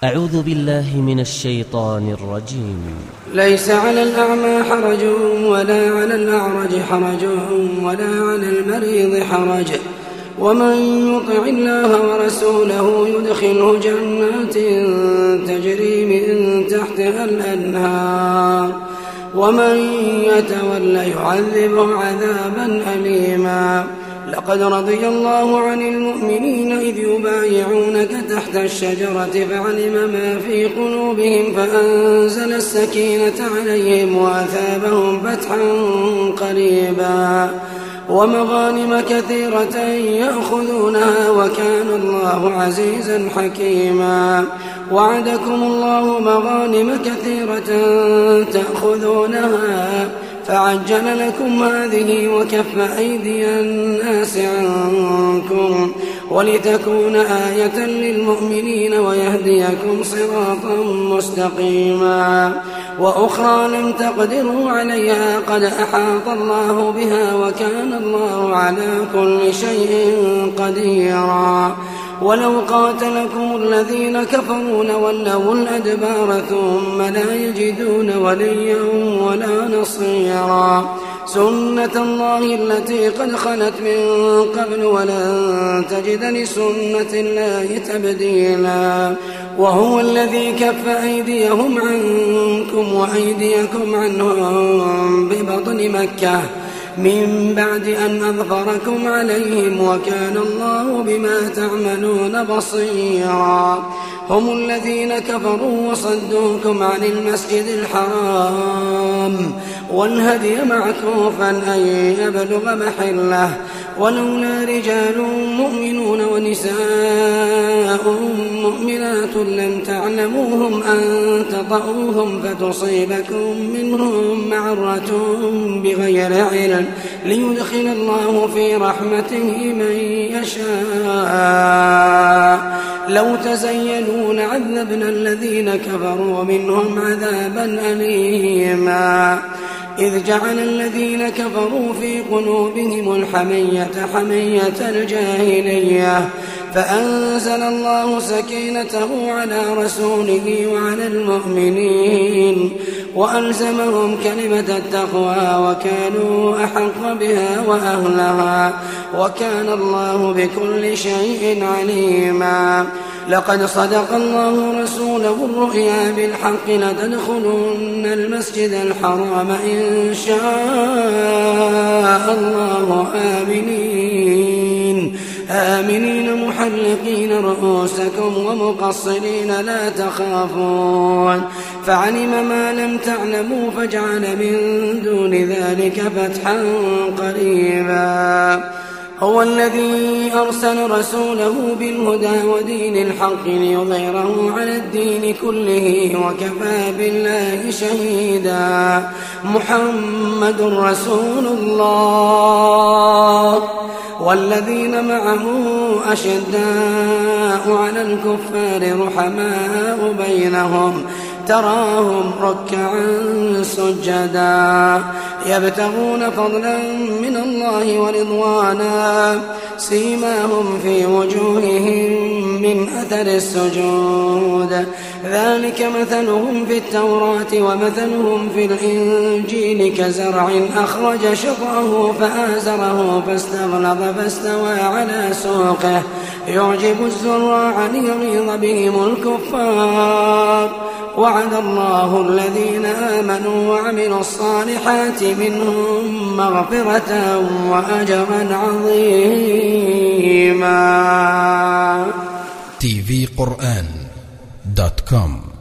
أعوذ بالله من الشيطان الرجيم. ليس على الأعمى حرج ولا على الأعرج حرج ولا على المريض حرج ومن يطع الله ورسوله يدخله جنات تجري من تحتها الأنهار ومن يتول يعذبه عذابا أليما. لقد رضي الله عن المؤمنين إذ يبايعونك تحت الشجرة فعلم ما في قلوبهم فأنزل السكينة عليهم وأثابهم فتحا قريبا ومغانم كثيرة يأخذونها وكان الله عزيزا حكيما. وعدكم الله مغانم كثيرة تأخذونها فعجل لكم هذه وكف أيدي الناس عنكم ولتكون آية للمؤمنين ويهديكم صراطا مستقيما. وأخرى لم تقدروا عليها قد أحاط الله بها وكان الله على كل شيء قديرا. ولو قاتلكم الذين كفروا لولوا الأدبار ثم لا يجدون وليا ولا نصيرا. سنة الله التي قد خلت من قبل ولن تجد لسنة الله تبديلا. وهو الذي كف أيديهم عنكم وأيديكم عنهم ببطن مكة من بعد أن أظفركم عليهم وكان الله بما تعملون بصيرا. هم الذين كفروا وصدوكم عن المسجد الحرام والهدي معكوفا أن يبلغ محله ولولا رجال مؤمنون ونساء مؤمنات لم تعلموهم أن تطؤوهم فتصيبكم منهم معرة بغير علم ليدخل الله في رحمته من يشاء. لو تزيلوا لعذبنا الذين كفروا منهم عذابا أليما. إذ جعل الذين كفروا في قلوبهم الحمية حمية الجاهلية فأنزل الله سكينته على رسوله وعلى المؤمنين وألزمهم كلمة التقوى وكانوا أحق بها وأهلها وكان الله بكل شيء عليما. لقد صدق الله رسوله الرؤيا بالحق لتدخلن المسجد الحرام إن شاء الله آمنين محلقين رؤوسكم ومقصرين لا تخافون فعلم ما لم تعلموا فجعل من دون ذلك فتحا قريبا. هو الذي أرسل رسوله بالهدى ودين الحق ليظهره على الدين كله وكفى بالله شهيدا. محمد رسول الله والذين معه أشداء على الكفار رحماء بينهم تراهم ركعا سجدا يبتغون فضلا من الله ورضوانا سيماهم في وجوههم من أثر السجود ذلك مثلهم في التوراة ومثلهم في الإنجيل كزرع أخرج شطأه فآزره فاستغلظ فاستوى على سوقه يعجب الزراع ليغيظ بهم الكفار. وعد الله الذين آمنوا وعملوا الصالحات منهم مغفرة وأجرا عظيما. tvquran.com